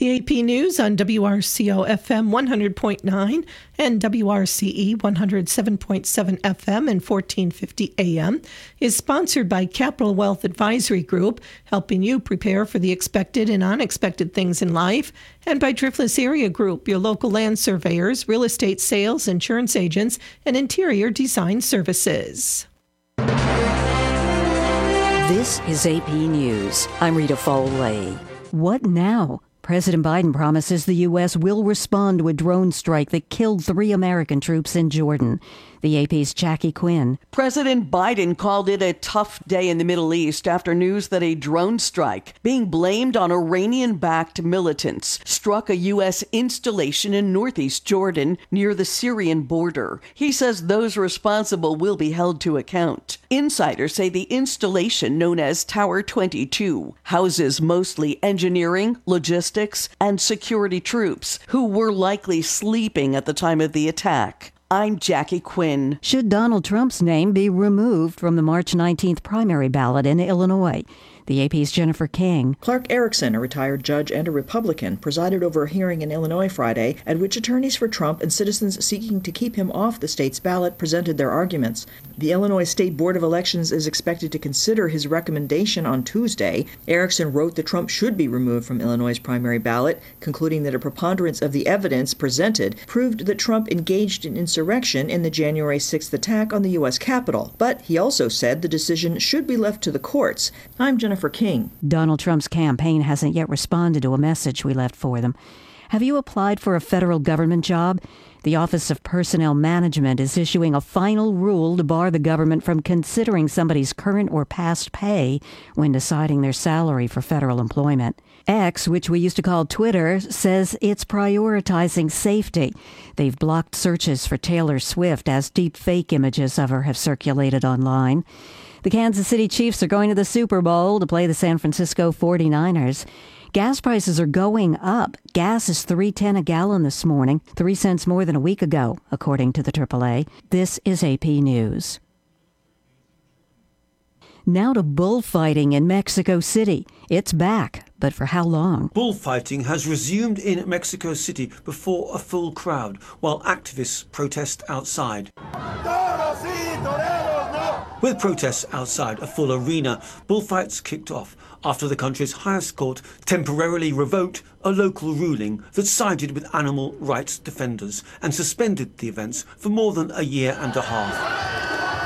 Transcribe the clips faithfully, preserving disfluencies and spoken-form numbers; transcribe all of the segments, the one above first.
The A P News on W R C O F M one hundred point nine and W R C E one oh seven point seven F M and fourteen fifty A M is sponsored by Capital Wealth Advisory Group, helping you prepare for the expected and unexpected things in life, and by Driftless Area Group, your local land surveyors, real estate sales, insurance agents, and interior design services. This is A P News. I'm Rita Foley. What now? President Biden promises the U S will respond to a drone strike that killed three American troops in Jordan. The A P's Jackie Quinn. President Biden called it a tough day in the Middle East after news that a drone strike being blamed on Iranian-backed militants struck a U S installation in northeast Jordan near the Syrian border. He says those responsible will be held to account. Insiders say the installation, known as Tower twenty-two, houses mostly engineering, logistics, and security troops who were likely sleeping at the time of the attack. I'm Jackie Quinn. Should Donald Trump's name be removed from the March nineteenth primary ballot in Illinois? The A P's Jennifer King. Clark Erickson, a retired judge and a Republican, presided over a hearing in Illinois Friday at which attorneys for Trump and citizens seeking to keep him off the state's ballot presented their arguments. The Illinois State Board of Elections is expected to consider his recommendation on Tuesday. Erickson wrote that Trump should be removed from Illinois' primary ballot, concluding that a preponderance of the evidence presented proved that Trump engaged in insurrection in the January sixth attack on the U S Capitol. But he also said the decision should be left to the courts. I'm Jennifer King. Donald Trump's campaign hasn't yet responded to a message we left for them. Have you applied for a federal government job? The Office of Personnel Management is issuing a final rule to bar the government from considering somebody's current or past pay when deciding their salary for federal employment. X, which we used to call Twitter, says it's prioritizing safety. They've blocked searches for Taylor Swift as deep fake images of her have circulated online. The Kansas City Chiefs are going to the Super Bowl to play the San Francisco forty-niners. Gas prices are going up. Gas is three dollars and ten cents a gallon this morning, three cents more than a week ago, according to the triple A. This is A P News. Now to bullfighting in Mexico City. It's back, but for how long? Bullfighting has resumed in Mexico City before a full crowd, while activists protest outside. With protests outside a full arena, bullfights kicked off after the country's highest court temporarily revoked a local ruling that sided with animal rights defenders and suspended the events for more than a year and a half.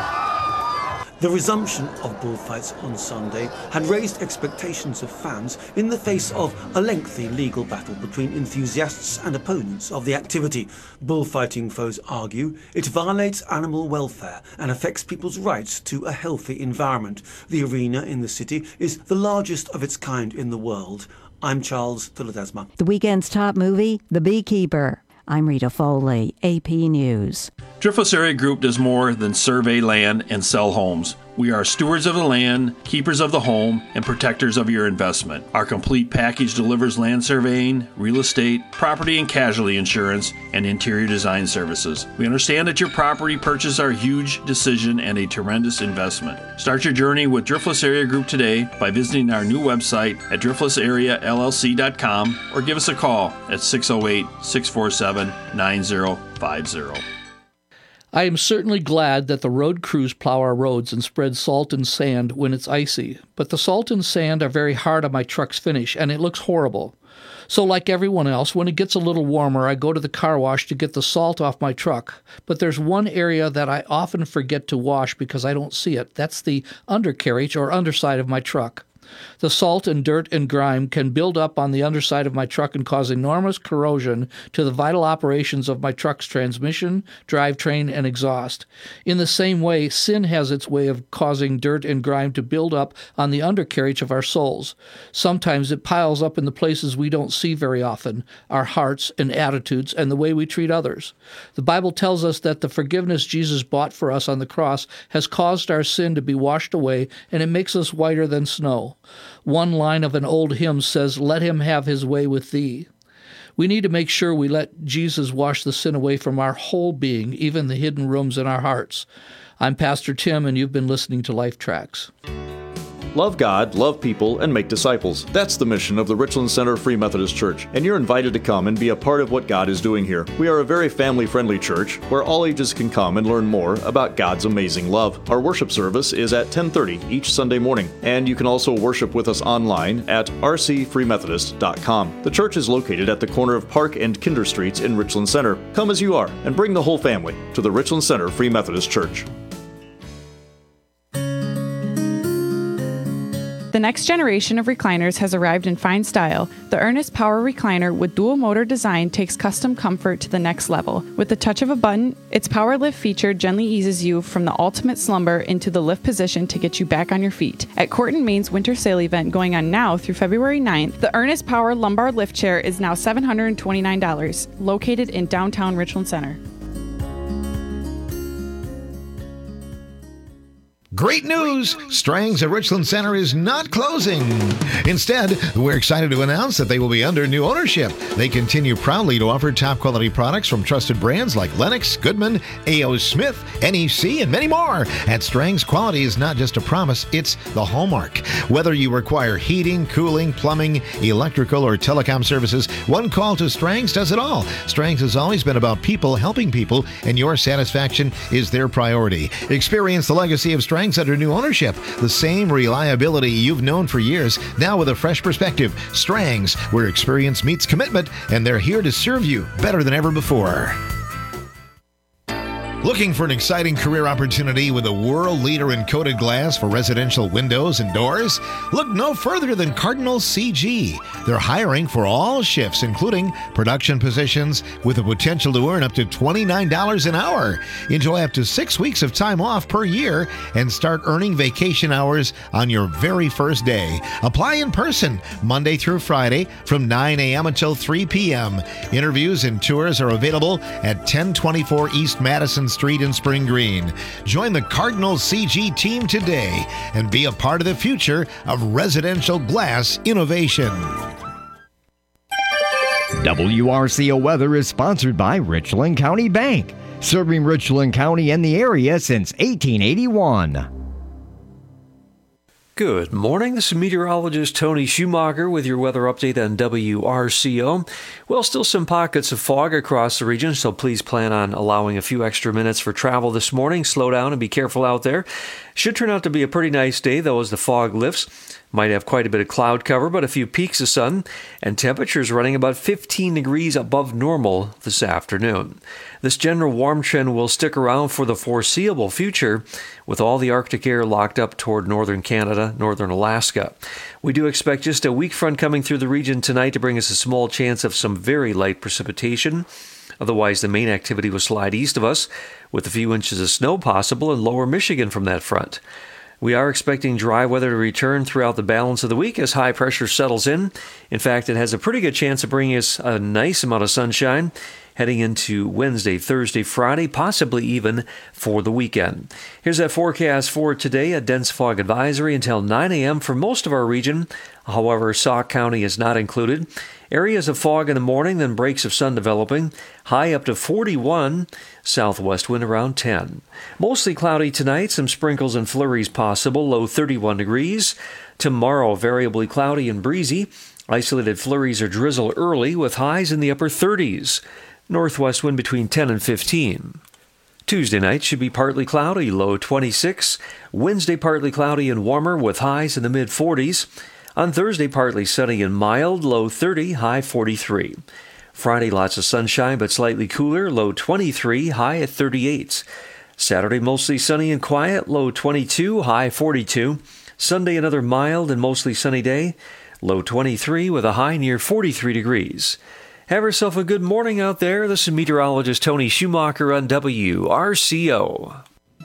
The resumption of bullfights on Sunday had raised expectations of fans in the face of a lengthy legal battle between enthusiasts and opponents of the activity. Bullfighting foes argue it violates animal welfare and affects people's rights to a healthy environment. The arena in the city is the largest of its kind in the world. I'm Charles de Ledesma. The weekend's top movie, The Beekeeper. I'm Rita Foley, A P News. Driftless Area Group does more than survey land and sell homes. We are stewards of the land, keepers of the home, and protectors of your investment. Our complete package delivers land surveying, real estate, property and casualty insurance, and interior design services. We understand that your property purchases are a huge decision and a tremendous investment. Start your journey with Driftless Area Group today by visiting our new website at driftless area l l c dot com or give us a call at six oh eight, six four seven, nine oh five oh. I am certainly glad that the road crews plow our roads and spread salt and sand when it's icy, but the salt and sand are very hard on my truck's finish, and it looks horrible. So like everyone else, when it gets a little warmer, I go to the car wash to get the salt off my truck. But there's one area that I often forget to wash because I don't see it. That's the undercarriage or underside of my truck. The salt and dirt and grime can build up on the underside of my truck and cause enormous corrosion to the vital operations of my truck's transmission, drivetrain, and exhaust. In the same way, sin has its way of causing dirt and grime to build up on the undercarriage of our souls. Sometimes it piles up in the places we don't see very often, our hearts and attitudes and the way we treat others. The Bible tells us that the forgiveness Jesus bought for us on the cross has caused our sin to be washed away, and it makes us whiter than snow. One line of an old hymn says, "Let him have his way with thee." We need to make sure we let Jesus wash the sin away from our whole being, even the hidden rooms in our hearts. I'm Pastor Tim, and you've been listening to Life Tracks. Love God, love people, and make disciples. That's the mission of the Richland Center Free Methodist Church, and you're invited to come and be a part of what God is doing here. We are a very family-friendly church where all ages can come and learn more about God's amazing love. Our worship service is at ten thirty each Sunday morning, and you can also worship with us online at r c free methodist dot com. The church is located at the corner of Park and Kinder Streets in Richland Center. Come as you are, and bring the whole family to the Richland Center Free Methodist Church. The next generation of recliners has arrived in fine style. The Ernest Power Recliner with dual motor design takes custom comfort to the next level. With the touch of a button, its power lift feature gently eases you from the ultimate slumber into the lift position to get you back on your feet. At Court and Main's winter sale event going on now through February ninth, the Ernest Power Lumbar Lift Chair is now seven hundred twenty-nine dollars, located in downtown Richland Center. Great news! Strang's at Richland Center is not closing. Instead, we're excited to announce that they will be under new ownership. They continue proudly to offer top-quality products from trusted brands like Lennox, Goodman, A O. Smith, N E C, and many more. At Strang's, quality is not just a promise, it's the hallmark. Whether you require heating, cooling, plumbing, electrical, or telecom services, one call to Strang's does it all. Strang's has always been about people helping people, and your satisfaction is their priority. Experience the legacy of Strang's under new ownership. The same reliability you've known for years, now with a fresh perspective. Strang's, where experience meets commitment, and they're here to serve you better than ever before. Looking for an exciting career opportunity with a world leader in coated glass for residential windows and doors? Look no further than Cardinal C G. They're hiring for all shifts, including production positions, with the potential to earn up to twenty-nine dollars an hour. Enjoy up to six weeks of time off per year and start earning vacation hours on your very first day. Apply in person Monday through Friday from nine a.m. until three p.m. Interviews and tours are available at ten twenty-four East Madison Street in Spring Green. Join the Cardinal C G team today and be a part of the future of residential glass innovation. W R C O Weather is sponsored by Richland County Bank, serving Richland County and the area since eighteen eighty-one. Good morning. This is meteorologist Tony Schumacher with your weather update on W R C O. Well, still some pockets of fog across the region, so please plan on allowing a few extra minutes for travel this morning. Slow down and be careful out there. Should turn out to be a pretty nice day, though, as the fog lifts. Might have quite a bit of cloud cover, but a few peaks of sun, and temperatures running about fifteen degrees above normal this afternoon. This general warm trend will stick around for the foreseeable future, with all the Arctic air locked up toward northern Canada, northern Alaska. We do expect just a weak front coming through the region tonight to bring us a small chance of some very light precipitation. Otherwise, the main activity will slide east of us, with a few inches of snow possible in lower Michigan from that front. We are expecting dry weather to return throughout the balance of the week as high pressure settles in. In fact, it has a pretty good chance of bringing us a nice amount of sunshine heading into Wednesday, Thursday, Friday, possibly even for the weekend. Here's that forecast for today. A dense fog advisory until nine a.m. for most of our region. However, Sauk County is not included. Areas of fog in the morning, then breaks of sun developing. High up to forty-one. Southwest wind around ten. Mostly cloudy tonight. Some sprinkles and flurries possible. Low thirty-one degrees. Tomorrow, variably cloudy and breezy. Isolated flurries or drizzle early with highs in the upper thirties. Northwest wind between ten and fifteen. Tuesday night should be partly cloudy, low twenty-six. Wednesday partly cloudy and warmer with highs in the mid forties. On Thursday, partly sunny and mild, low thirty, high forty-three. Friday, lots of sunshine but slightly cooler, low twenty-three, high at thirty-eight. Saturday, mostly sunny and quiet, low twenty-two, high forty-two. Sunday, another mild and mostly sunny day, low twenty-three with a high near forty-three degrees. Have yourself a good morning out there. This is meteorologist Tony Schumacher on W R C O.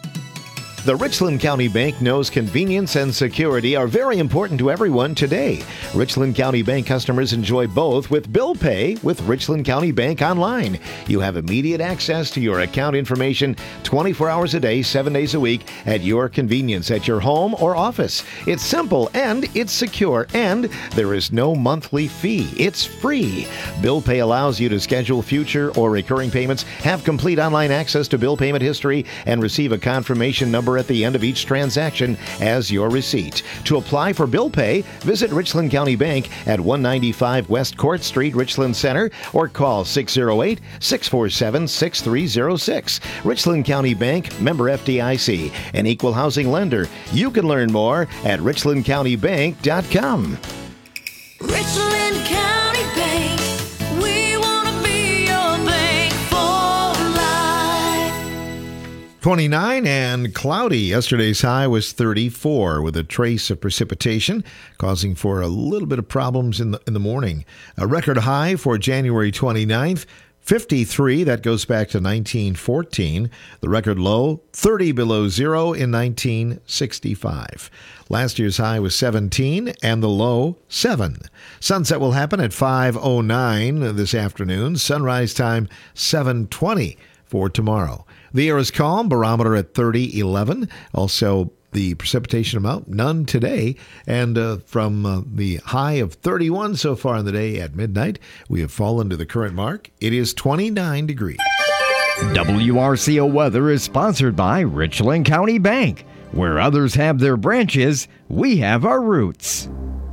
The Richland County Bank knows convenience and security are very important to everyone today. Richland County Bank customers enjoy both with bill pay with Richland County Bank Online. You have immediate access to your account information twenty-four hours a day, seven days a week at your convenience at your home or office. It's simple and it's secure, and there is no monthly fee. It's free. Bill pay allows you to schedule future or recurring payments, have complete online access to bill payment history, and receive a confirmation number number at the end of each transaction as your receipt. To apply for bill pay, visit Richland County Bank at one ninety-five West Court Street, Richland Center, or call six oh eight, six four seven, six three oh six. Richland County Bank, member F D I C, an equal housing lender. You can learn more at richland county bank dot com. Richland County Bank, we want to be your bank for life. twenty-nine and cloudy. Yesterday's high was thirty-four with a trace of precipitation, causing for a little bit of problems in the in the morning. A record high for January twenty-ninth, fifty-three. That goes back to nineteen fourteen. The record low, thirty below zero in nineteen sixty-five. Last year's high was seventeen and the low, seven. Sunset will happen at five oh nine this afternoon. Sunrise time, seven twenty for tomorrow. The air is calm, barometer at thirty eleven. Also, the precipitation amount, none today. And uh, from uh, the high of thirty-one so far in the day at midnight, we have fallen to the current mark. It is twenty-nine degrees. W R C O Weather is sponsored by Richland County Bank. Where others have their branches, we have our roots.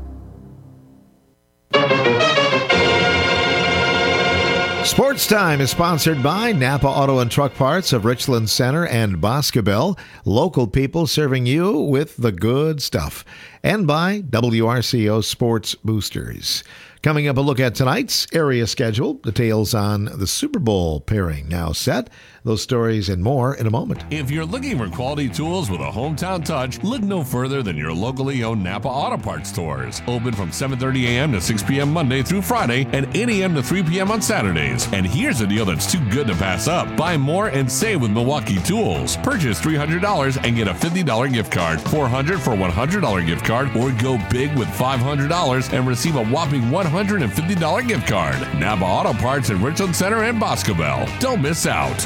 Sports Time is sponsored by Napa Auto and Truck Parts of Richland Center and Boscobel, local people serving you with the good stuff, and by W R C O Sports Boosters. Coming up, a look at tonight's area schedule, details on the Super Bowl pairing now set. Those stories and more in a moment. If you're looking for quality tools with a hometown touch, look no further than your locally owned Napa Auto Parts stores. Open from seven thirty a.m. to six p.m. Monday through Friday and eight a.m. to three p.m. on Saturdays. And here's a deal that's too good to pass up. Buy more and save with Milwaukee Tools. Purchase three hundred dollars and get a fifty dollars gift card, four hundred dollars for a one hundred dollars gift card, or go big with five hundred dollars and receive a whopping one hundred fifty dollars gift card. Napa Auto Parts in Richland Center and Boscobel. Don't miss out.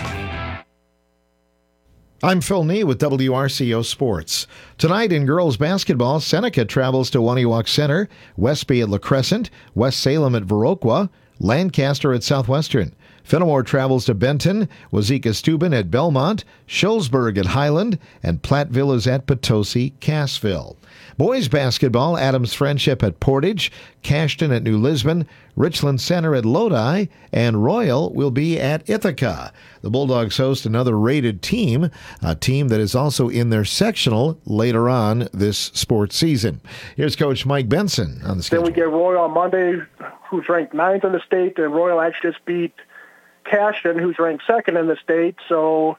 I'm Phil Nee with W R C O Sports. Tonight in girls basketball, Seneca travels to Waniwak Center, Westby at La Crescent, West Salem at Viroqua, Lancaster at Southwestern. Fenimore travels to Benton, Wazeeka-Steuben at Belmont, Shullsburg at Highland, and Platteville is at Potosi-Cassville. Boys basketball, Adams Friendship at Portage, Cashton at New Lisbon, Richland Center at Lodi, and Royal will be at Ithaca. The Bulldogs host another rated team, a team that is also in their sectional later on this sports season. Here's Coach Mike Benson on the schedule. Then we get Royal on Monday, who's ranked ninth in the state, and Royal actually just beat Cashton, who's ranked second in the state. So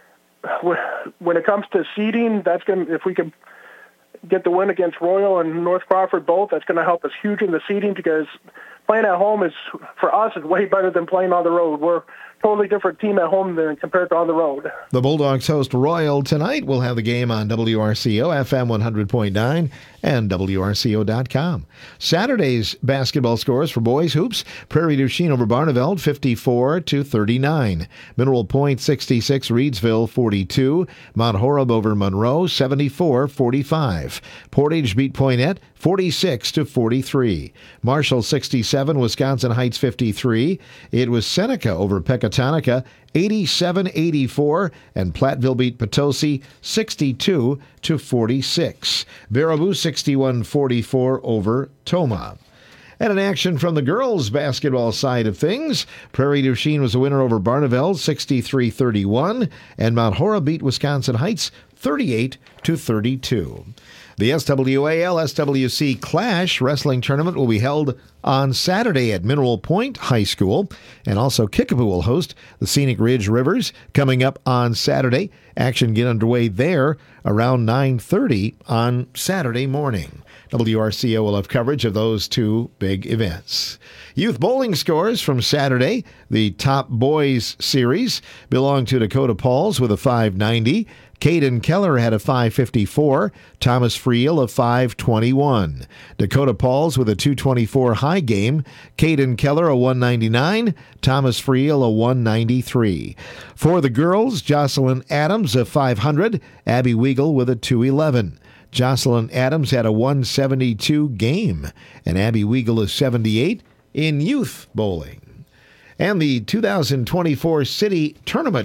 when it comes to seeding, that's going to, if we can get the win against Royal and North Crawford both, that's going to help us huge in the seeding, because playing at home is, for us, is way better than playing on the road. We're a totally different team at home than compared to on the road. The Bulldogs host Royal tonight. We'll have the game on W R C O, F M one hundred point nine, and W R C O dot com. Saturday's basketball scores for boys hoops: Prairie du Chien over Barneveld, fifty-four to thirty-nine. Mineral Point, sixty-six, Reedsville, forty-two. Mount Horeb over Monroe, seventy-four forty-five. Portage beat Poinet, forty-six to forty-three. Marshall, sixty-seven, Wisconsin Heights, fifty-three. It was Seneca over Pecatonica, eighty-seven eighty-four, and Platteville beat Potosi, sixty-two to forty-six. Baraboo, sixty-one forty-four over Tomah. And in action from the girls' basketball side of things, Prairie du Chien was a winner over Barneveld, sixty-three thirty-one, and Mount Horeb beat Wisconsin Heights, thirty-eight to thirty-two. The S W A L S W C Clash Wrestling Tournament will be held on Saturday at Mineral Point High School, and also Kickapoo will host the Scenic Ridge Rivers coming up on Saturday. Action get underway there around nine thirty on Saturday morning. W R C O will have coverage of those two big events. Youth bowling scores from Saturday. The top boys series belong to Dakota Pauls with a five ninety. Caden Keller had a five fifty-four, Thomas Friel a five twenty-one. Dakota Pauls with a two twenty-four high game, Caden Keller a one ninety-nine, Thomas Friel a one ninety-three. For the girls, Jocelyn Adams a five hundred, Abby Weigel with a two eleven. Jocelyn Adams had a one seventy-two game, and Abby Weigel a seventy-eight in youth bowling. And the two thousand twenty-four City Tournament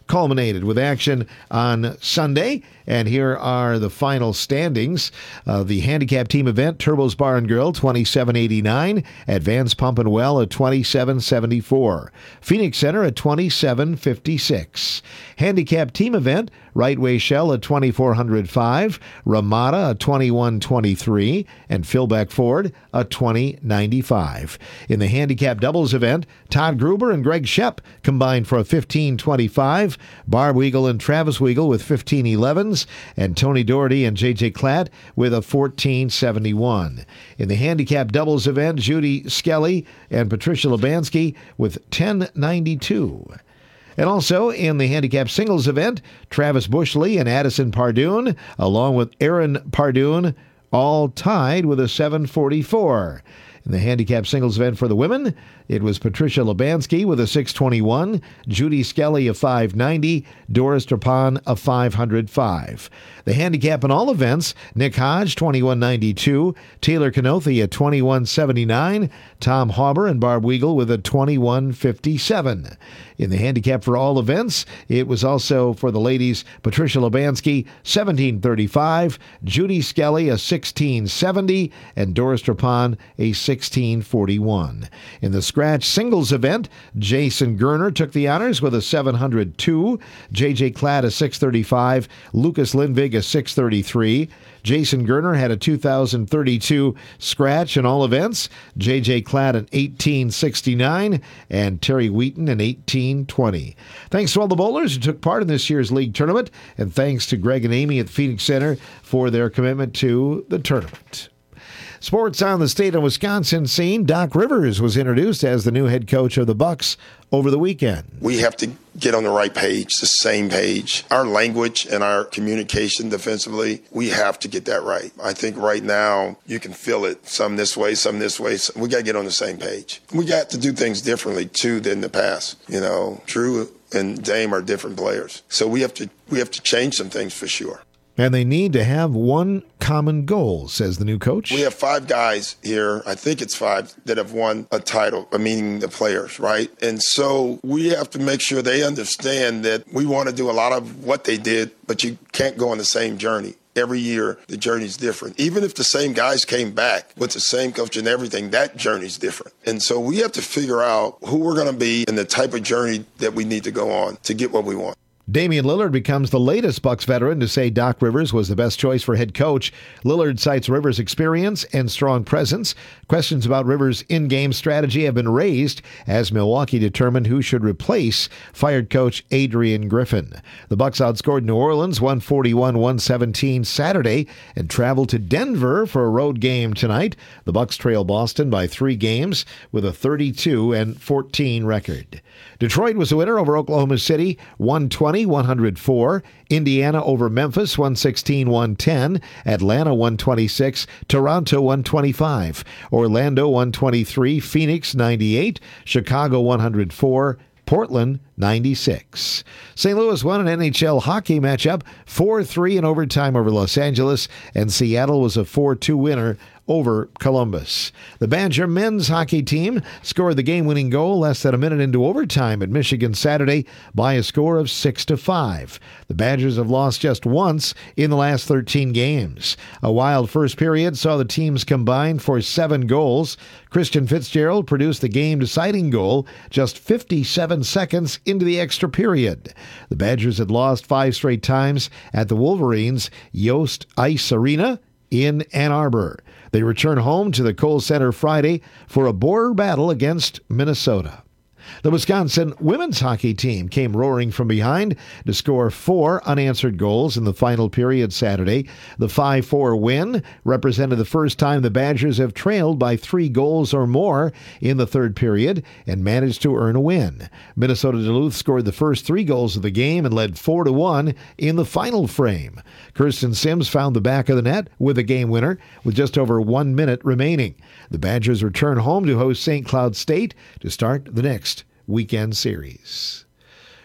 culminated with action on Sunday. And here are the final standings. Uh, the handicap team event, Turbos Bar and Grill, twenty-seven eighty-nine. Advanced Pump and Well at twenty-seven seventy-four. Phoenix Center at twenty-seven fifty-six. Handicap team event, Right Way Shell at twenty-four oh five. Ramada at twenty-one twenty-three. And Philbeck Ford at twenty ninety-five. In the handicap doubles event, Todd Gruber and Greg Shep combined for a fifteen twenty-five. Barb Weagle and Travis Weagle with fifteen elevens. And Tony Doherty and J J Klatt with a fourteen seventy-one. In the handicap doubles event, Judy Skelly and Patricia Lubansky with ten ninety-two. And also in the handicap singles event, Travis Bushley and Addison Pardoon, along with Aaron Pardoon, all tied with a seven forty-four. In the handicap singles event for the women, it was Patricia Lubansky with a six twenty-one, Judy Skelly a five ninety, Doris Trapon a five oh five. The handicap in all events, Nick Hodge twenty-one ninety-two, Taylor Canothi at twenty-one seventy-nine, Tom Hauber and Barb Weagle with a twenty-one fifty-seven. In the handicap for all events, it was also for the ladies, Patricia Lubansky seventeen thirty-five, Judy Skelly a sixteen seventy, and Doris Trapon a sixteen forty-one. In the scratch singles event, Jason Gerner took the honors with a seven oh two, J J Klatt a six thirty-five, Lucas Lindvig a six thirty-three. Jason Gerner had a two thousand thirty-two scratch in all events. J J Klatt an eighteen sixty-nine and Terry Wheaton an eighteen twenty. Thanks to all the bowlers who took part in this year's league tournament, and thanks to Greg and Amy at Phoenix Center for their commitment to the tournament. Sports on the state of Wisconsin scene. Doc Rivers was introduced as the new head coach of the Bucks over the weekend. We have to get on the right page, the same page. Our language and our communication defensively, we have to get that right. I think right now you can feel it, some this way, some this way. We got to get on the same page. We got to do things differently, too, than the past. You know, Drew and Dame are different players. So we have to we have to change some things for sure. And they need to have one common goal, says the new coach. We have five guys here, I think it's five, that have won a title, meaning the players, right? And so we have to make sure they understand that we want to do a lot of what they did, but you can't go on the same journey. Every year, the journey's different. Even if the same guys came back with the same coach and everything, that journey's different. And so we have to figure out who we're going to be and the type of journey that we need to go on to get what we want. Damian Lillard becomes the latest Bucks veteran to say Doc Rivers was the best choice for head coach. Lillard cites Rivers' experience and strong presence. Questions about Rivers' in-game strategy have been raised as Milwaukee determined who should replace fired coach Adrian Griffin. The Bucks outscored New Orleans one forty-one one seventeen Saturday and traveled to Denver for a road game tonight. The Bucks trail Boston by three games with a thirty-two and fourteen record. Detroit was the winner over Oklahoma City, one twenty one oh four. Indiana over Memphis, one sixteen one ten. Atlanta, one twenty-six. Toronto, one twenty-five. Orlando, one twenty-three. Phoenix, ninety-eight. Chicago, one oh four. Portland, ninety-six. Saint Louis won an N H L hockey matchup, four three in overtime over Los Angeles, and Seattle was a four two winner over Columbus. The Badger men's hockey team scored the game-winning goal less than a minute into overtime at Michigan Saturday by a score of six to five. The Badgers have lost just once in the last thirteen games. A wild first period saw the teams combine for seven goals. Christian Fitzgerald produced the game-deciding goal just fifty-seven seconds into the extra period. The Badgers had lost five straight times at the Wolverines' Yost Ice Arena in Ann Arbor. They return home to the Kohl Center Friday for a border battle against Minnesota. The Wisconsin women's hockey team came roaring from behind to score four unanswered goals in the final period Saturday. The five four win represented the first time the Badgers have trailed by three goals or more in the third period and managed to earn a win. Minnesota Duluth scored the first three goals of the game and led four to one in the final frame. Kirsten Sims found the back of the net with a game winner with just over one minute remaining. The Badgers return home to host Saint Cloud State to start the next weekend series.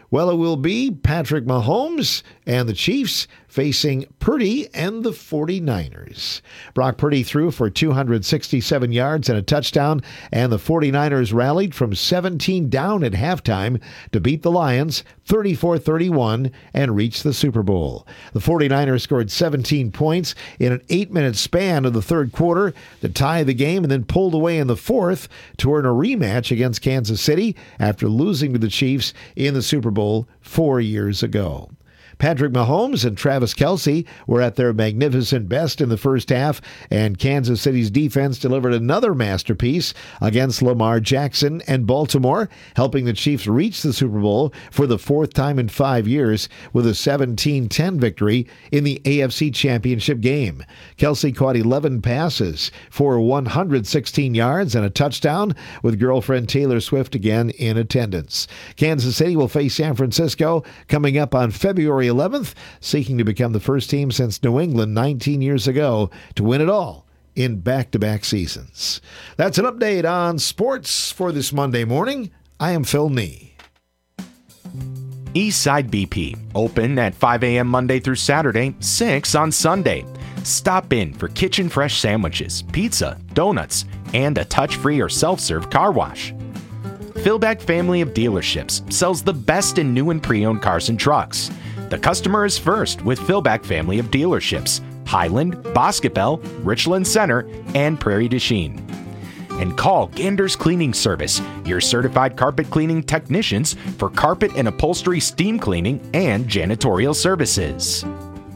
Well, it will be Patrick Mahomes and the Chiefs facing Purdy and the forty-niners. Brock Purdy threw for two hundred sixty-seven yards and a touchdown, and the forty-niners rallied from seventeen down at halftime to beat the Lions thirty-four thirty-one and reach the Super Bowl. The forty-niners scored seventeen points in an eight-minute span of the third quarter to tie the game and then pulled away in the fourth to earn a rematch against Kansas City after losing to the Chiefs in the Super Bowl four years ago. Patrick Mahomes and Travis Kelce were at their magnificent best in the first half, and Kansas City's defense delivered another masterpiece against Lamar Jackson and Baltimore, helping the Chiefs reach the Super Bowl for the fourth time in five years with a seventeen ten victory in the A F C Championship game. Kelce caught eleven passes for one hundred sixteen yards and a touchdown, with girlfriend Taylor Swift again in attendance. Kansas City will face San Francisco coming up on February eleventh, seeking to become the first team since New England nineteen years ago to win it all in back-to-back seasons. That's an update on sports for this Monday morning. I am Phil Nee. Eastside B P, open at five a.m. Monday through Saturday, six on Sunday. Stop in for kitchen fresh sandwiches, pizza, donuts, and a touch-free or self-serve car wash. Philbeck Family of Dealerships sells the best in new and pre-owned cars and trucks. The customer is first with Philbeck Family of Dealerships, Highland, Boscobel, Richland Center, and Prairie du Chien. And call Gander's Cleaning Service, your certified carpet cleaning technicians for carpet and upholstery steam cleaning and janitorial services.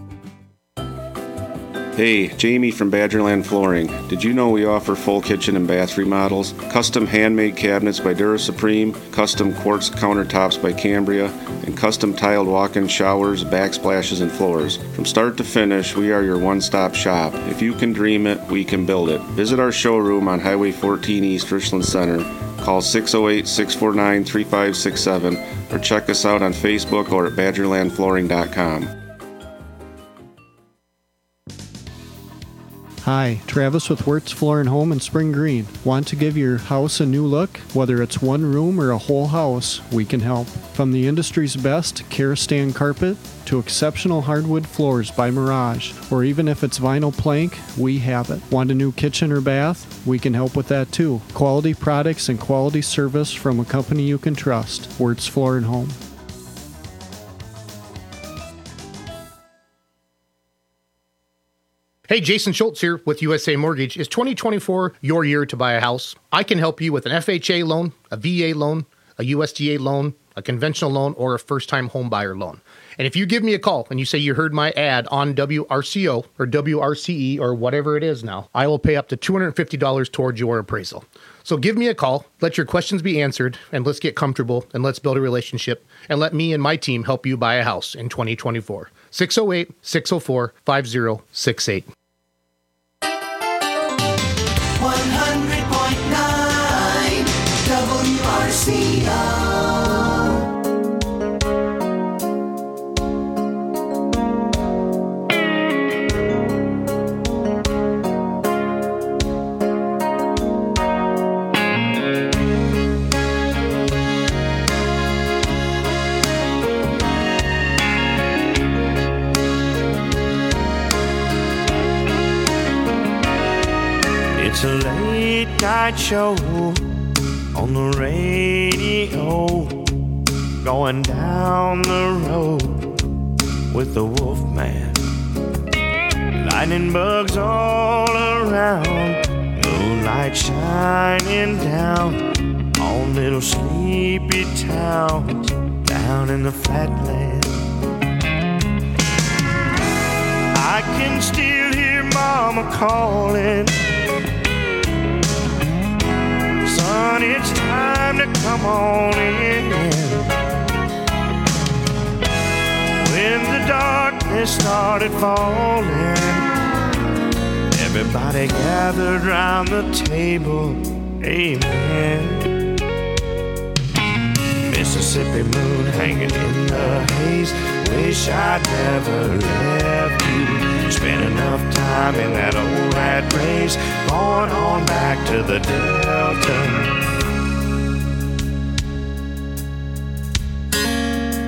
Hey, Jamie from Badgerland Flooring. Did you know we offer full kitchen and bath remodels, custom handmade cabinets by Dura Supreme, custom quartz countertops by Cambria, and custom tiled walk-in showers, backsplashes, and floors? From start to finish, we are your one-stop shop. If you can dream it, we can build it. Visit our showroom on Highway fourteen East, Richland Center. Call six oh eight, six four nine, three five six seven or check us out on Facebook or at badgerland flooring dot com. Hi, Travis with Wirtz Floor and Home in Spring Green. Want to give your house a new look? Whether it's one room or a whole house, we can help. From the industry's best Karastan carpet to exceptional hardwood floors by Mirage, or even if it's vinyl plank, we have it. Want a new kitchen or bath? We can help with that too. Quality products and quality service from a company you can trust. Wirtz Floor and Home. Hey, Jason Schultz here with U S A Mortgage. Is twenty twenty-four your year to buy a house? I can help you with an F H A loan, a V A loan, a U S D A loan, a conventional loan, or a first-time home buyer loan. And if you give me a call and you say you heard my ad on W R C O or W R C E or whatever it is now, I will pay up to two hundred fifty dollars towards your appraisal. So give me a call, let your questions be answered, and let's get comfortable, and let's build a relationship, and let me and my team help you buy a house in twenty twenty-four. six oh eight, six oh four, five oh six eight. one hundred point nine W R C O. It's a late night show on the radio, going down the road with the Wolfman. Lightning bugs all around, moonlight shining down on little sleepy towns down in the flatland. I can still hear Mama calling, son, it's time to come on in. When the darkness started falling, everybody gathered round the table, amen. Mississippi moon hanging in the haze, wish I'd never left you. Spent enough time in that old rat race, going on back to the Delta.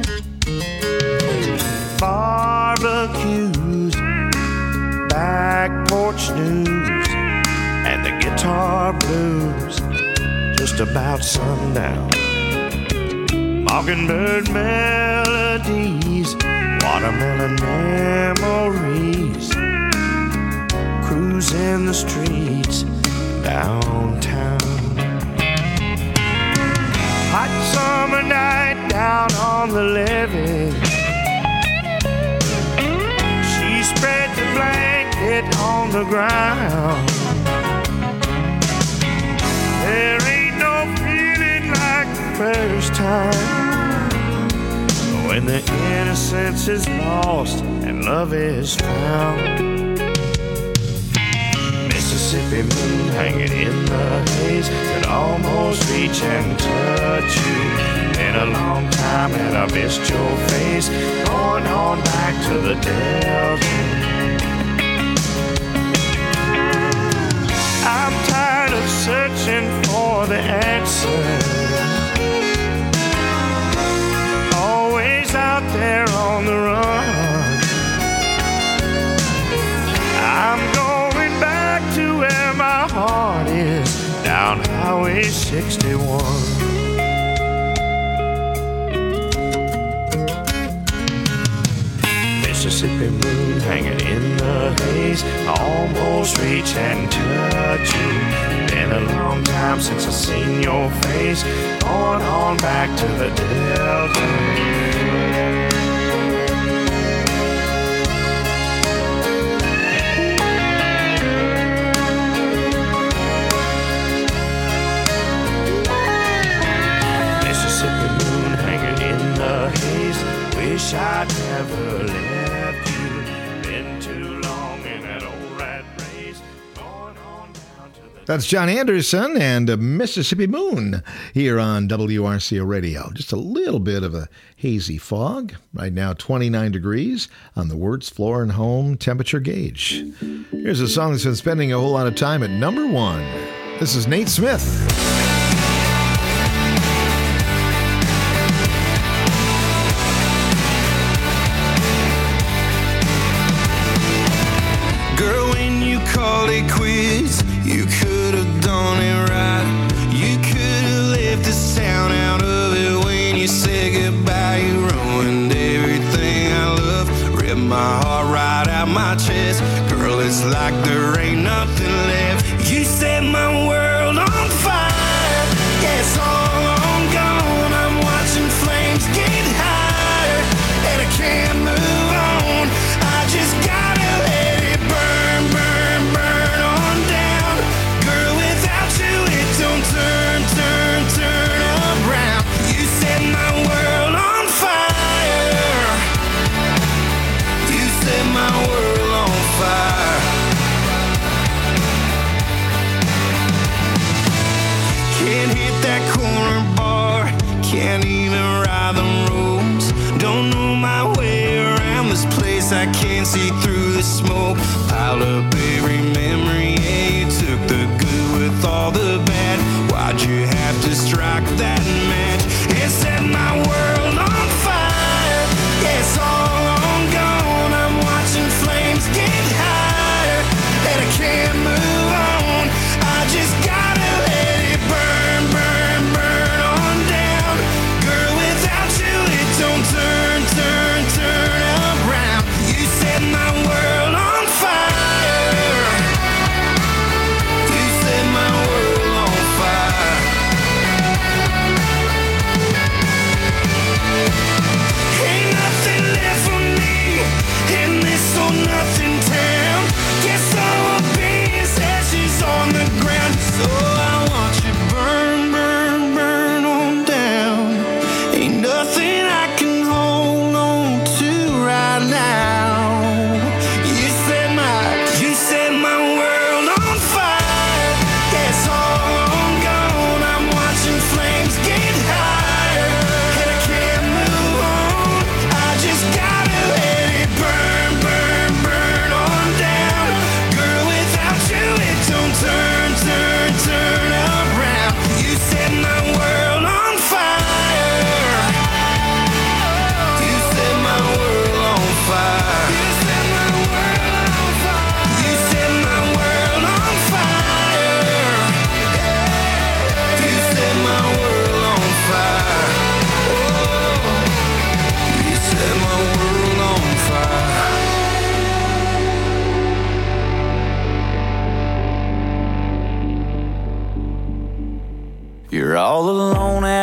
about sundown. Mockingbird melodies, watermelon memories, cruising the streets downtown. Hot summer night down on the levee, she spread the blanket on the ground. There ain't no feeling like the first time, when the innocence is lost and love is found. Mississippi moon hanging in the haze, could almost reach and touch you. Been a long time and I missed your face, going on back to the Delta. I'm tired of searching for the answer, always out there on the run. I'm going back to where my heart is, down Highway sixty-one. Mississippi moon hanging in the haze, almost reach and touch you. Been a long time since I seen your face, going on back to the Delta. Wish I'd never left you. Been too long in that old rat race. Going on down to the... That's John Anderson and uh, Mississippi Moon here on W R C O Radio. Just a little bit of a hazy fog. Right now, twenty-nine degrees on the Wertz Floor and Home temperature gauge. Here's a song that's been spending a whole lot of time at number one. This is Nate Smith. Quits. You could have done it right. You could have left the sound out of it when you said goodbye. You ruined everything I love, ripped my heart right out my chest. Girl, it's like there ain't nothing left. You set my world on fire. Yeah, it's all on gone. I'm watching flames get higher, and I can't move on. I just gotta let it burn, burn, burn on down. Girl, without you it don't turn, turn, turn around. You set my world on fire. You set my world on fire. Can't hit that corner bar, can't even ride the roads. Don't know my way around this place, I can't see through the smoke. Piled up every memory, yeah, you took the good with all the bad. Why'd you have to strike that match and set my world on fire? Yeah, it's all on gone. I'm watching flames get higher, and I can't move on. I just gotta let it burn, burn, burn on down. Girl, without you it don't turn, turn, turn around. You set my world on fire. You set my world on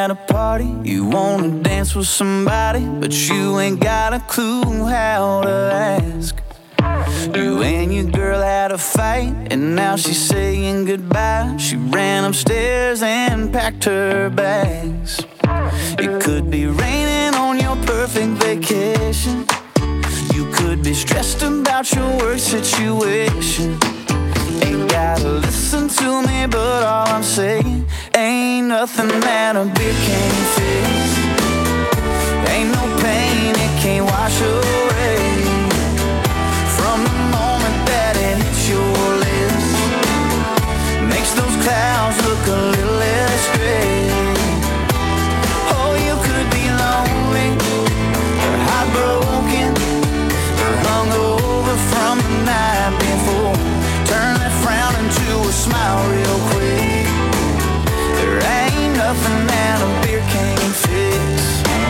at a party, you wanna dance with somebody, but you ain't got a clue how to ask. You and your girl had a fight, and now she's saying goodbye. She ran upstairs and packed her bags. It could be raining on your perfect vacation. You could be stressed about your work situation. Ain't gotta listen to me, but all I'm saying, ain't nothing that a beer can't fix. Ain't no pain it can't wash away. From the moment that it hits your lips, makes those clouds look a little less gray. Oh, you could be lonely, or heartbroken, or hungover from the night before. Turn that frown into a smile real quick. There ain't nothing that a beer can't fix.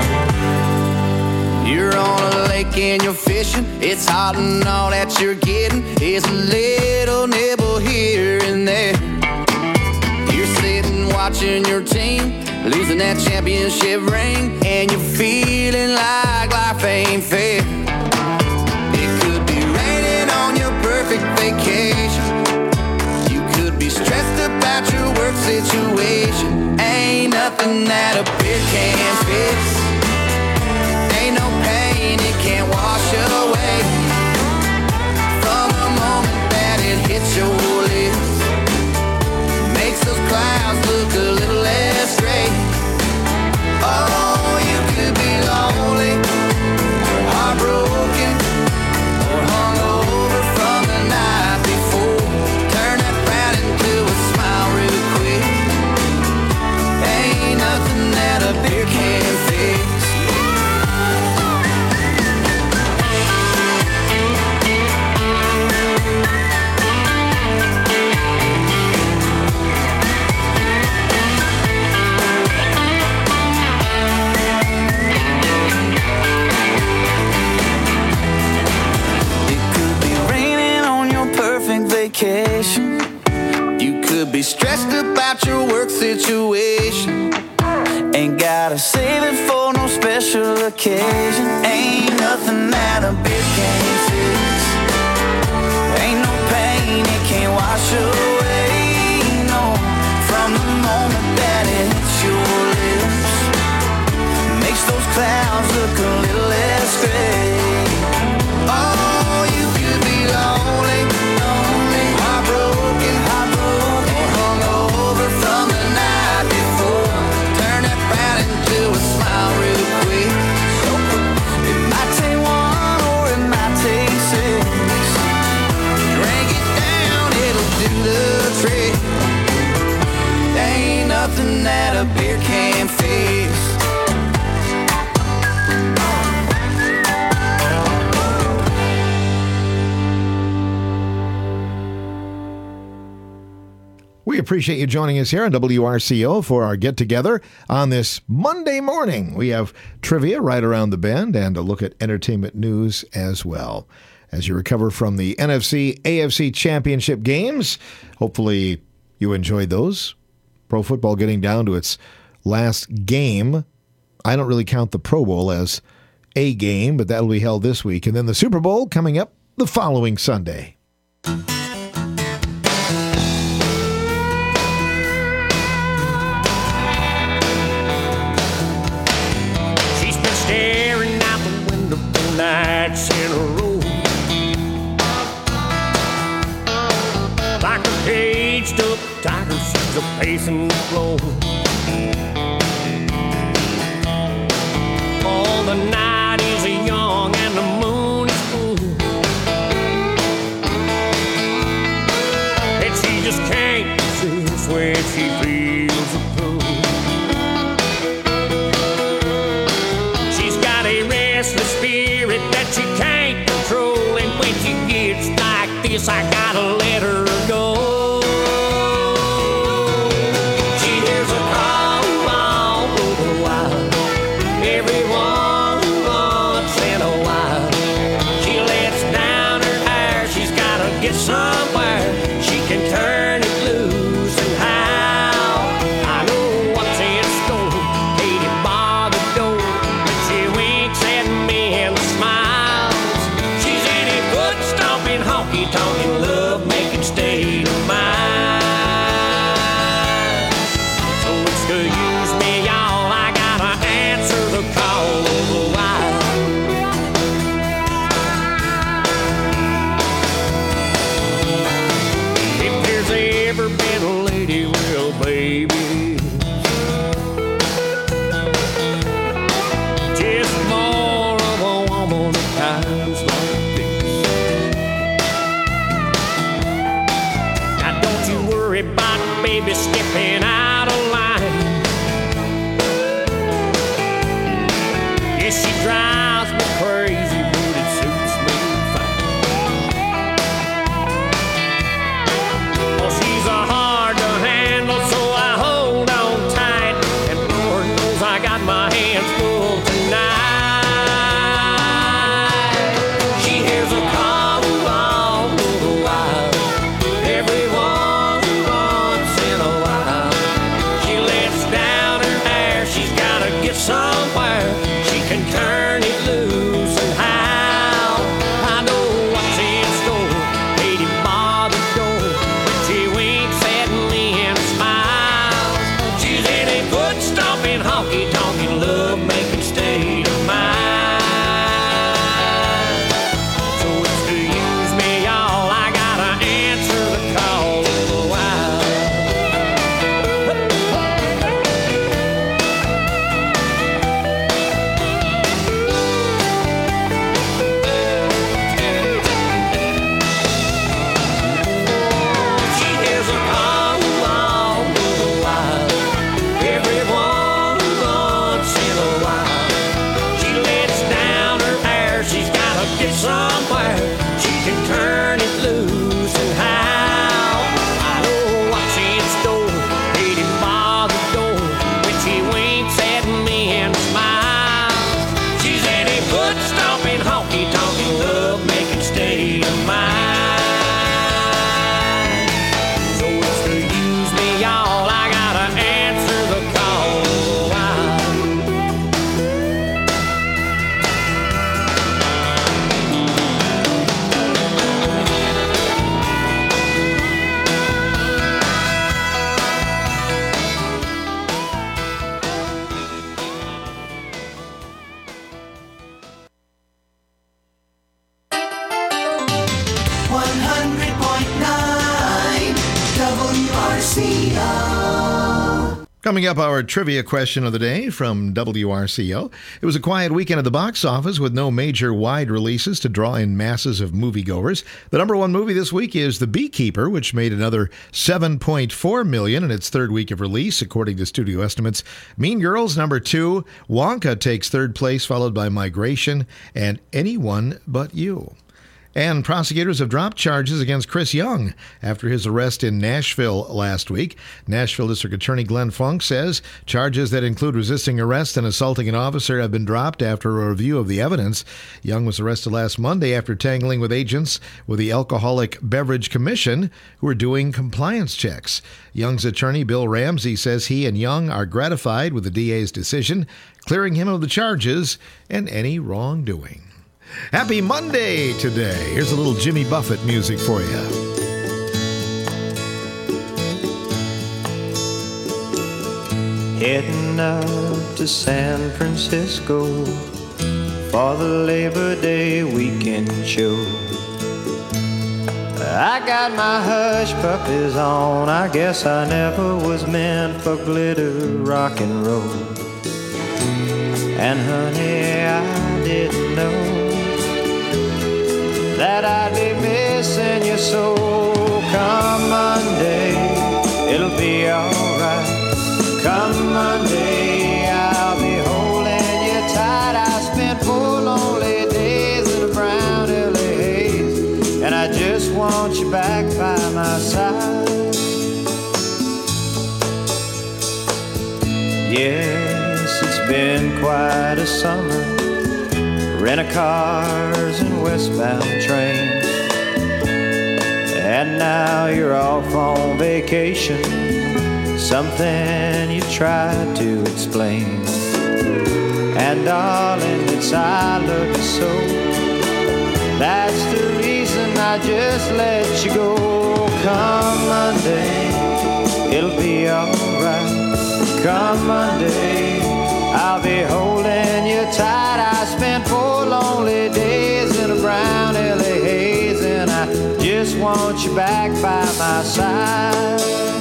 You're on a lake and you're fishing. It's hot and all that you're getting is a little nibble here and there. You're sitting watching your team losing that championship ring, and you're feeling like life ain't fair. It could be raining on your perfect vacation. You could be stressed about your work situation. Ain't nothing that a beer can't fix. Ain't no pain it can't wash away. From the moment that it hits your lips, makes those clouds look a little less gray. Oh, you could be lonely, or heartbroken, or hungover from the night before. Turn that frown into a smile real quick. Ain't nothing that a beer can't fix. Vacation. You could be stressed about your work situation. Ain't gotta save it for no special occasion. Ain't nothing that a beer can't fix. Ain't no pain it can't wash away. No, from the moment that it hits your lips, makes those clouds look a little less gray. Oh, you could be lonely, heartbroken, heartbroken, or hungover from the night before. Turn that frown into a smile real quick. So it might take one or it might take six. Drink it down, it'll do the trick. There ain't nothing that a beer can't fix. We appreciate you joining us here on W R C O for our get-together on this Monday morning. We have trivia right around the bend and a look at entertainment news as well. As you recover from the N F C A F C Championship games, hopefully you enjoyed those. Pro football getting down to its last game. I don't really count the Pro Bowl as a game, but that'll be held this week. And then the Super Bowl coming up the following Sunday. Nights in a row, like a caged up tiger, she's a pacing the floor. Oh, the night is young and the moon is full, and she just can't resist when she feels the pull. She's got a restless spirit that she can't control, and when she gets like this, I gotta let her go. She hears a call all over the wild, everyone once in a while. She lets down her hair, she's gotta get somewhere she can turn it loose and howl. I know what's in store, got my hands full tonight. She hears a call along the wild, every once in a while. She lets down her hair, she's gotta get somewhere she can turn it loose and howl. I know what's in store, lady bar the door, she winks at me and smiles. She's in a foot stomping, honky tonkin', love making state of mind. So it's to use me, y'all, I gotta answer the call of the wild. She hears a call along the wild, every once in a while. She lets down her hair, she's gotta get somewhere she can turn it loose and howl. I know what's in store, lady bar the door, when she winks at me and smiles. She's in a foot stomping, honky tonkin', love making state of mind. So it's to use me, y'all, I gotta answer the call of the wild. one hundred point nine W R C O. Coming up, our trivia question of the day from W R C O. It was a quiet weekend at the box office with no major wide releases to draw in masses of moviegoers. The number one movie this week is The Beekeeper, which made another seven point four million dollars in its third week of release, according to studio estimates. Mean Girls, number two. Wonka takes third place, followed by Migration and Anyone But You. And prosecutors have dropped charges against Chris Young after his arrest in Nashville last week. Nashville District Attorney Glenn Funk says charges that include resisting arrest and assaulting an officer have been dropped after a review of the evidence. Young was arrested last Monday after tangling with agents with the Alcoholic Beverage Commission who were doing compliance checks. Young's attorney, Bill Ramsey, says he and Young are gratified with the D A's decision, clearing him of the charges and any wrongdoing. Happy Monday today. Here's a little Jimmy Buffett music for you. Heading up to San Francisco for the Labor Day weekend show. I got my hush puppies on. I guess I never was meant for glitter rock and roll. And honey, I didn't know that I'd be missing you so. Come Monday, it'll be alright. Come Monday, I'll be holding you tight. I spent four lonely days in a brown L A haze, and I just want you back by my side. Yes, it's been quite a summer, rent-a-cars and westbound trains, and now you're off on vacation, something you tried to explain. And darling, it's I love you so, that's the reason I just let you go. Come Monday, it'll be alright. Come Monday, I'll be holding you tight. I spent four lonely days in a brown L A haze, and I just want you back by my side.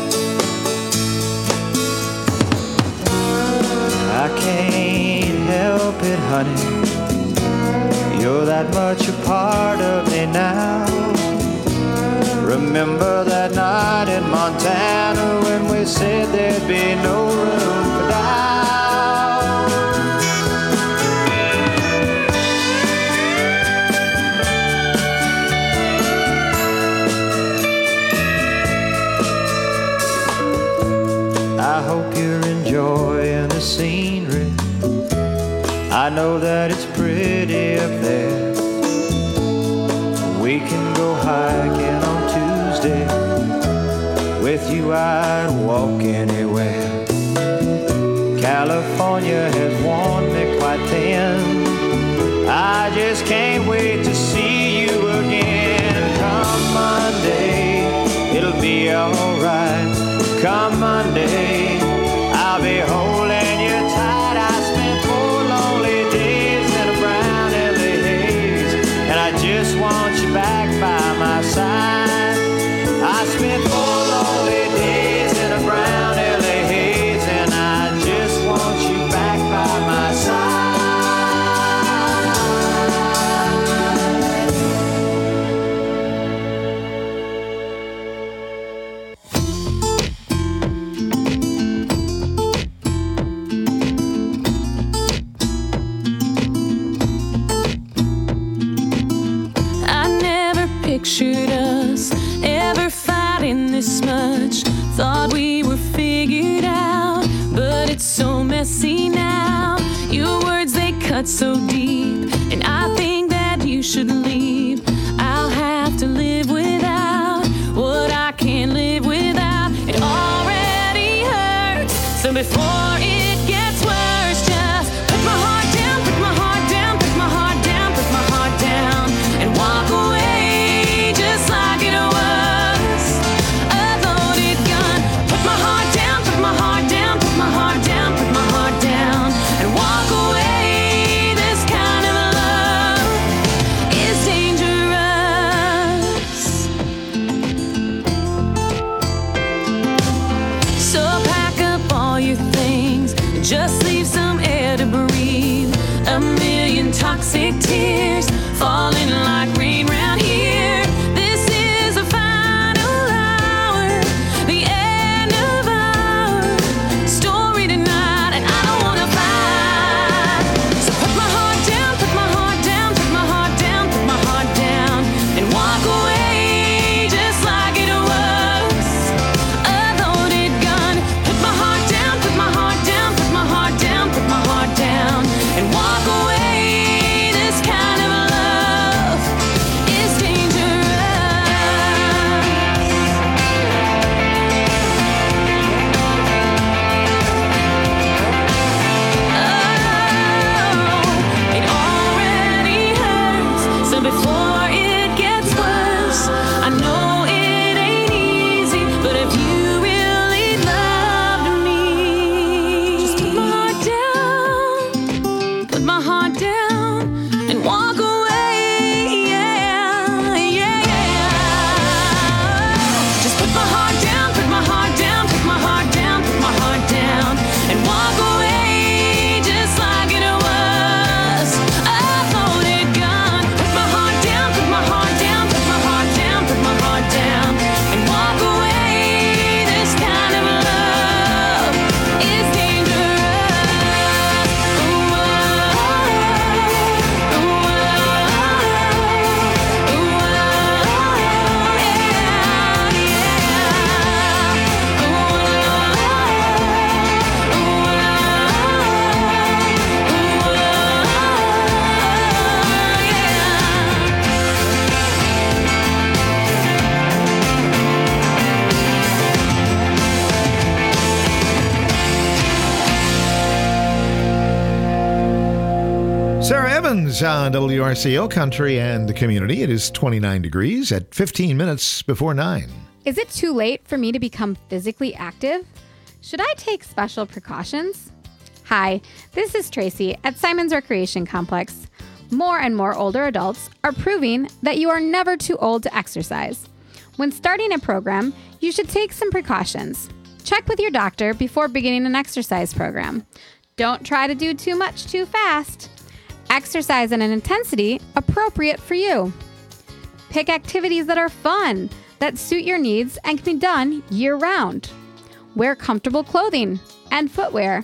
I can't help it, honey, you're that much a part of me now. Remember that night in Montana when we said there'd be no room for doubt. I hope you're enjoying the scenery I know that it's pretty up there. We can go hiking on Tuesday. With you I'd walk anywhere. California has worn me quite thin. I just can't wait to see you again. Come Monday, it'll be alright. Come Monday, I'll be holding you tight. I spent four lonely days in a brown L A haze, and I just want you back by my side. I spent four lonely days in a brown L A haze, and I just want you back by my side. Pictured us ever fighting this much. Thought we were figured out, but it's so messy now. Your words, they cut so deep, and I think that you should leave. I'll have to live without what I can't live without. It already hurts, so before it gets worse, just put my heart down, put my heart down, put my heart down, put my heart down, and walk away. Like it was a loaded gun. Put my heart down, put my heart down, put my heart down, put my heart down, and walk away. This kind of love is dangerous. So pack up all your things, just leave some air to breathe. A million toxic tears falling like rain round here. Sarah Evans on W R C O Country and the Community. It is twenty-nine degrees at fifteen minutes before nine. Is it too late for me to become physically active? Should I take special precautions? Hi, this is Tracy at Simon's Recreation Complex. More and more older adults are proving that you are never too old to exercise. When starting a program, you should take some precautions. Check with your doctor before beginning an exercise program. Don't try to do too much too fast. Exercise at an intensity appropriate for you. Pick activities that are fun, that suit your needs and can be done year-round. Wear comfortable clothing and footwear.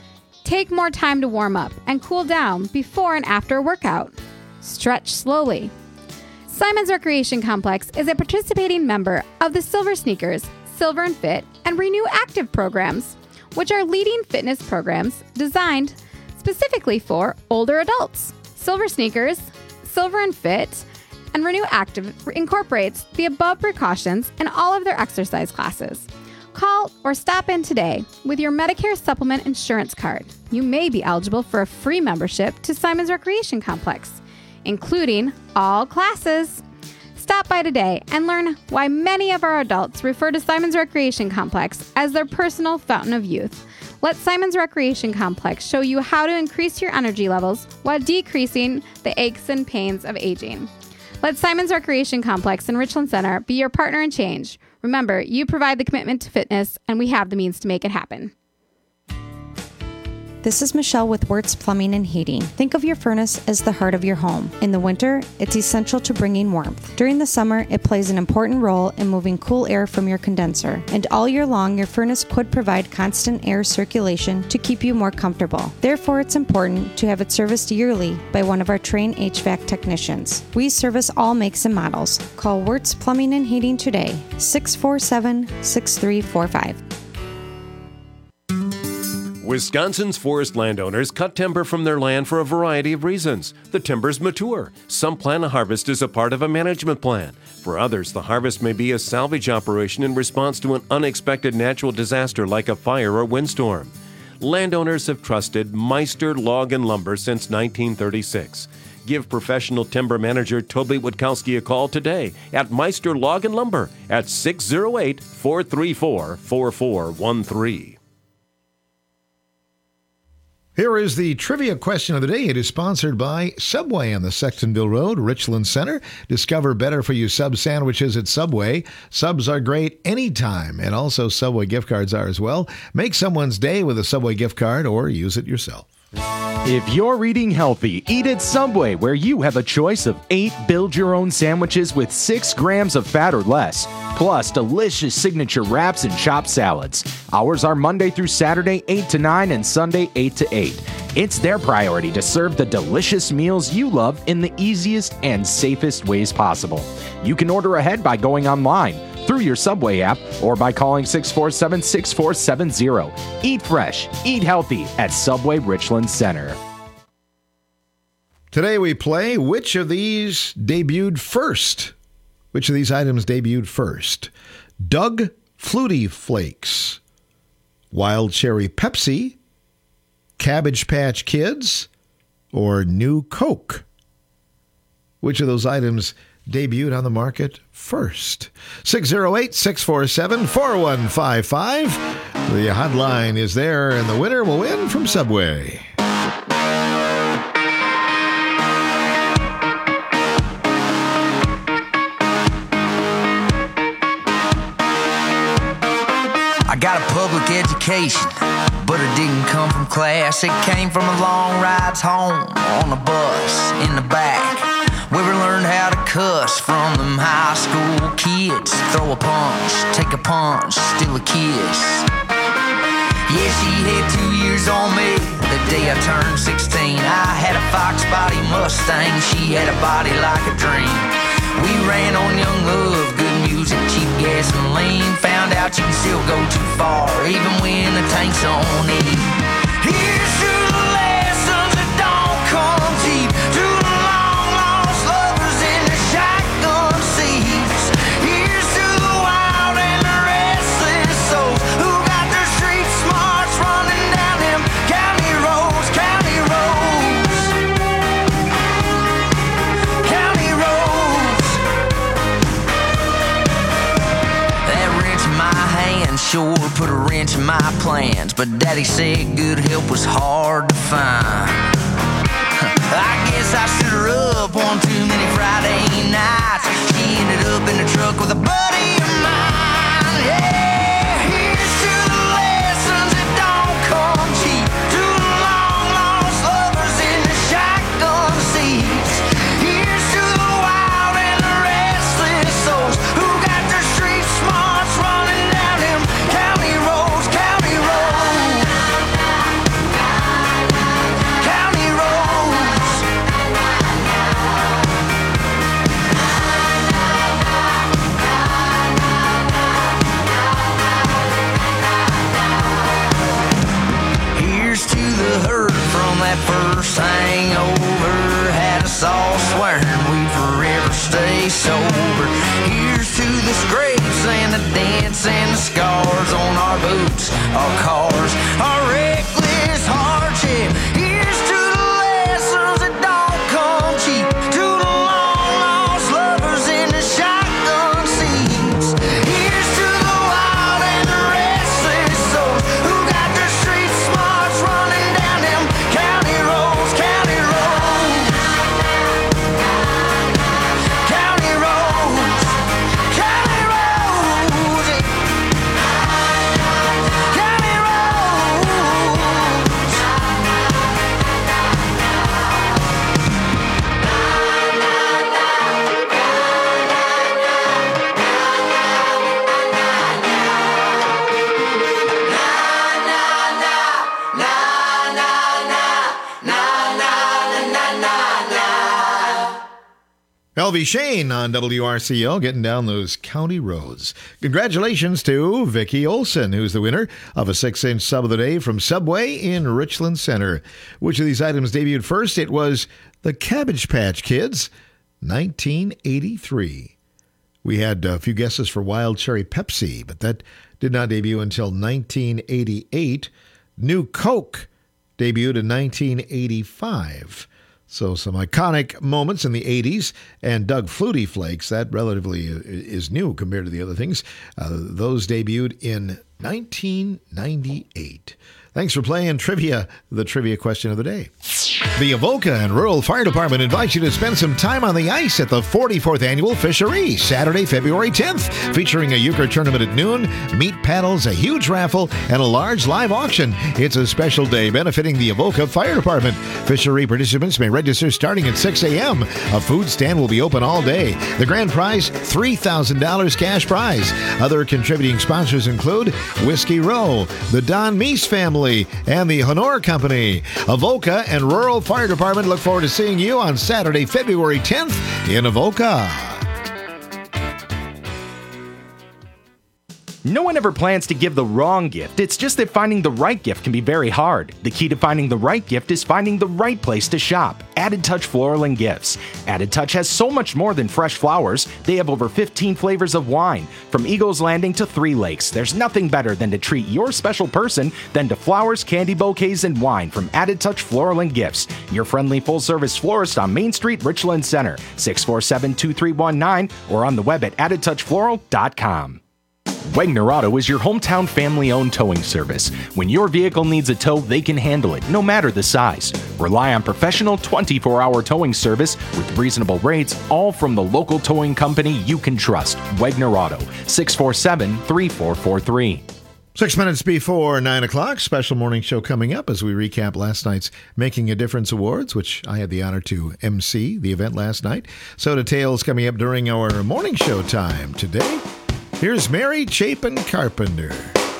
Take more time to warm up and cool down before and after a workout. Stretch slowly. Simon's Recreation Complex is a participating member of the Silver Sneakers, Silver and Fit, and Renew Active programs, which are leading fitness programs designed specifically for older adults. Silver Sneakers, Silver and Fit, and Renew Active incorporates the above precautions in all of their exercise classes. Call or stop in today with your Medicare Supplement Insurance Card. You may be eligible for a free membership to Simon's Recreation Complex, including all classes. Stop by today and learn why many of our adults refer to Simon's Recreation Complex as their personal fountain of youth. Let Simon's Recreation Complex show you how to increase your energy levels while decreasing the aches and pains of aging. Let Simon's Recreation Complex in Richland Center be your partner in change. Remember, you provide the commitment to fitness, and we have the means to make it happen. This is Michelle with Wirtz Plumbing and Heating. Think of your furnace as the heart of your home. In the winter, it's essential to bringing warmth. During the summer, it plays an important role in moving cool air from your condenser. And all year long, your furnace could provide constant air circulation to keep you more comfortable. Therefore, it's important to have it serviced yearly by one of our trained H V A C technicians. We service all makes and models. Call Wirtz Plumbing and Heating today, six four seven, six three four five. Wisconsin's forest landowners cut timber from their land for a variety of reasons. The timber's mature. Some plan a harvest as a part of a management plan. For others, the harvest may be a salvage operation in response to an unexpected natural disaster like a fire or windstorm. Landowners have trusted Meister Log and Lumber since nineteen thirty-six. Give professional timber manager Toby Witkowski a call today at Meister Log and Lumber at six oh eight, four three four, four four one three. Here is the trivia question of the day. It is sponsored by Subway on the Sextonville Road, Richland Center. Discover better-for-you sub sandwiches at Subway. Subs are great anytime, and also Subway gift cards are as well. Make someone's day with a Subway gift card or use it yourself. If you're eating healthy, eat at Subway, where you have a choice of eight build-your-own sandwiches with six grams of fat or less, plus delicious signature wraps and chopped salads. Hours are Monday through Saturday, eight to nine, and Sunday, eight to eight. It's their priority to serve the delicious meals you love in the easiest and safest ways possible. You can order ahead by going online, through your Subway app, or by calling six four seven, six four seven zero. Eat fresh, eat healthy at Subway Richland Center. Today we play Which of these debuted first? Which of these items debuted first? Doug Flutie Flakes, Wild Cherry Pepsi, Cabbage Patch Kids, or New Coke? Which of those items debuted on the market first? six oh eight, six four seven, four one five five. The hotline is there, and the winner will win from Subway. I got a public education, but it didn't come from class. It came from a long rides home on a bus in the back. We were learned how to cuss from them high school kids. Throw a punch, take a punch, steal a kiss. Yeah, she had two years on me the day I turned sixteen. I had a Fox body Mustang, she had a body like a dream. We ran on young love, good music, cheap gasoline. Found out you can still go too far, even when the tank's on E. Here's to the lessons that don't come cheap, to the long lost lovers in the shotgun seats. Here's to the wild and the restless souls who got their street smarts running down them county roads, county roads, county roads. That wrench in my hand sure put a wrench in my plans, but Daddy said good help was hard to find. I guess I stood her up on too many Friday nights. She ended up in the truck with a buddy of mine. Yeah, here's to the lessons that don't come cheap, to the long lost lovers in the shotgun seats. Here's to the wild and the restless souls who got their street smarts running down them county roads, county roads, county roads. that first hangover had us all swearing we'd forever stay sober. Here's to the scrapes and the dents and the scars on our boots, our cars, our reckless hardship. Here's to the lessons that don't come cheap, to the long lost lovers in the shotgun seats. Here's to the wild and the restless souls who got their street smarts running down them county roads, county roads, county roads, county roads, county L V Shane on W R C O getting down those county roads. Congratulations to Vicky Olson, who's the winner of a six-inch sub of the day from Subway in Richland Center. Which of these items debuted first? It was the Cabbage Patch Kids, nineteen eighty-three. We had a few guesses for Wild Cherry Pepsi, but that did not debut until nineteen eighty-eight. New Coke debuted in nineteen eighty-five. So some iconic moments in the eighties, and Doug Flutie Flakes, that relatively is new compared to the other things. Uh, those debuted in nineteen ninety-eight. Thanks for playing Trivia, the trivia question of the day. The Avoca and Rural Fire Department invites you to spend some time on the ice at the forty-fourth Annual Fishery, Saturday, February tenth, featuring a euchre tournament at noon, meat paddles, a huge raffle, and a large live auction. It's a special day benefiting the Avoca Fire Department. Fishery participants may register starting at six a.m. A food stand will be open all day. The grand prize, three thousand dollars cash prize. Other contributing sponsors include Whiskey Row, the Don Meese family, and the Honor Company. Avoca and Rural Fire Department look forward to seeing you on Saturday, February tenth in Avoca. No one ever plans to give the wrong gift. It's just that finding the right gift can be very hard. The key to finding the right gift is finding the right place to shop. Added Touch Floral and Gifts. Added Touch has so much more than fresh flowers. They have over fifteen flavors of wine, from Eagles Landing to Three Lakes. There's nothing better than to treat your special person than to flowers, candy bouquets, and wine from Added Touch Floral and Gifts. Your friendly full-service florist on Main Street, Richland Center, six four seven, two three one nine, or on the web at added touch floral dot com. Wegner Auto is your hometown family-owned towing service. When your vehicle needs a tow, they can handle it, no matter the size. Rely on professional twenty-four hour towing service with reasonable rates, all from the local towing company you can trust. Wegner Auto, six four seven, three four four three. Six minutes before nine o'clock, special morning show coming up as we recap last night's Making a Difference Awards, which I had the honor to emcee the event last night. So details coming up during our morning show time today. Here's Mary Chapin Carpenter.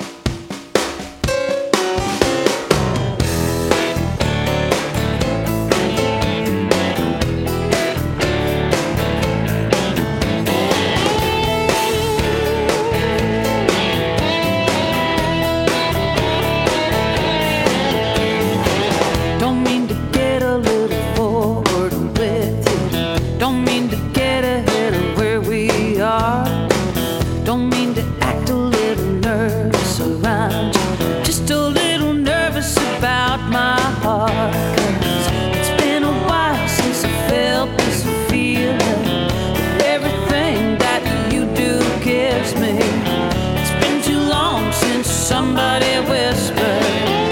Don't mean to get a little forward with you. Don't mean to get ahead of where we are. Don't mean to act a little nervous around you. Just a little nervous about my heart. 'Cause it's been a while since I felt this feeling that everything that you do gives me. It's been too long since somebody whispered,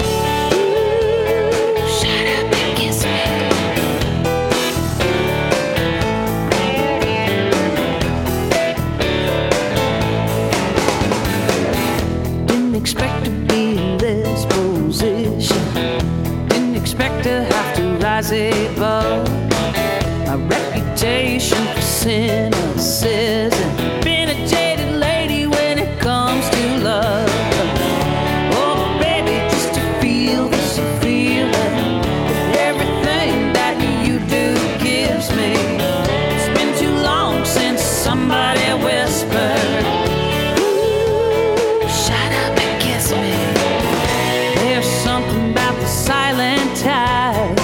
"Ooh, shut up and kiss me." Didn't expect to be in this position. Didn't expect to have to rise above my reputation for cynicism. Been a jaded lady when it comes to love. Oh, baby, just to feel this feeling that everything that you do gives me. It's been too long since somebody whispered, "Ooh, shut up and kiss me." There's something about the silent tide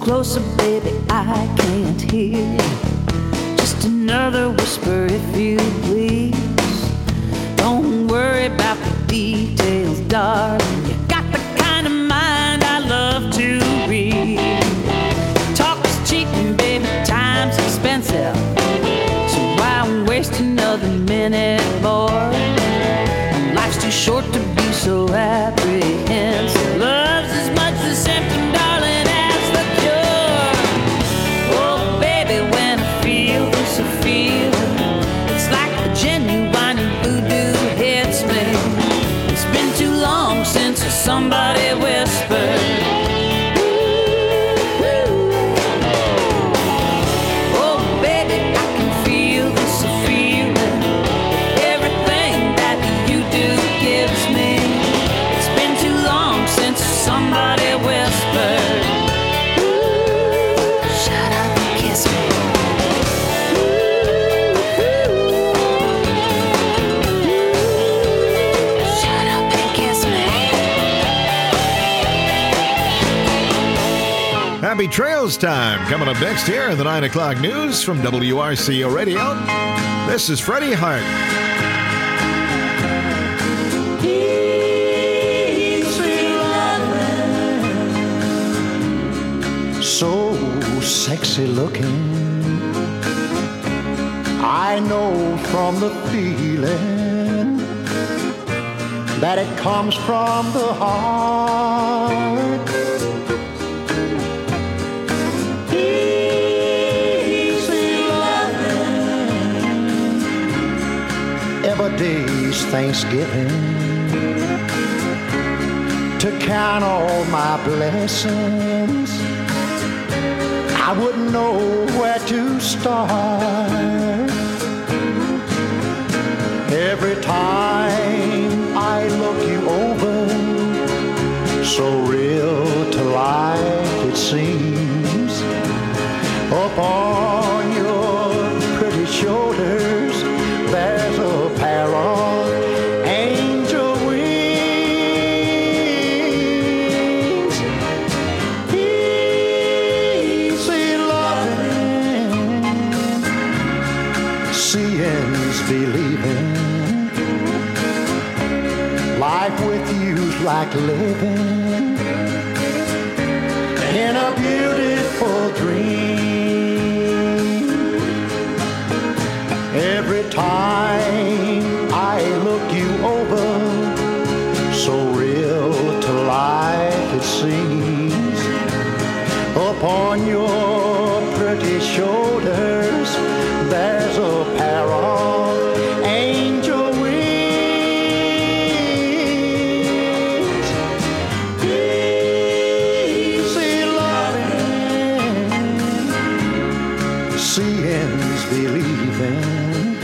closer, baby, I can't hear you. Just another whisper, if you please. Don't worry about the details, darling. You got the kind of mind I love to read. Talk is cheap and baby, time's expensive. So why waste another minute more? Life's too short to be so apprehensive. Love's as much the symptom, darling, as the cure. Oh, baby, when I feel this, I feel it. It's like the genuine voodoo hits me. It's been too long since somebody whispered. Oh, baby, I can feel this, I feel it. Everything that you do gives me. It's been too long since somebody whispered. Shut up and kiss me. Shut up and kiss me. Happy Trails time coming up next here in the nine o'clock news from W R C O Radio. This is Freddie Hart. Easy loving, so sexy looking. I know from the feeling that it comes from the heart. Easy loving, every day's Thanksgiving to count all my blessings. I wouldn't know where to start. Every time I look you over, so real to life it seems. Upon your pretty shoulders, there's a pair of angel wings. Easy loving, seeing's believing. Life with you's like living in a beautiful dream. Every time I look you over, so real to life it seems. Upon your pretty shoulders, there's a pair of angel wings. Easy loving, seeing's believing.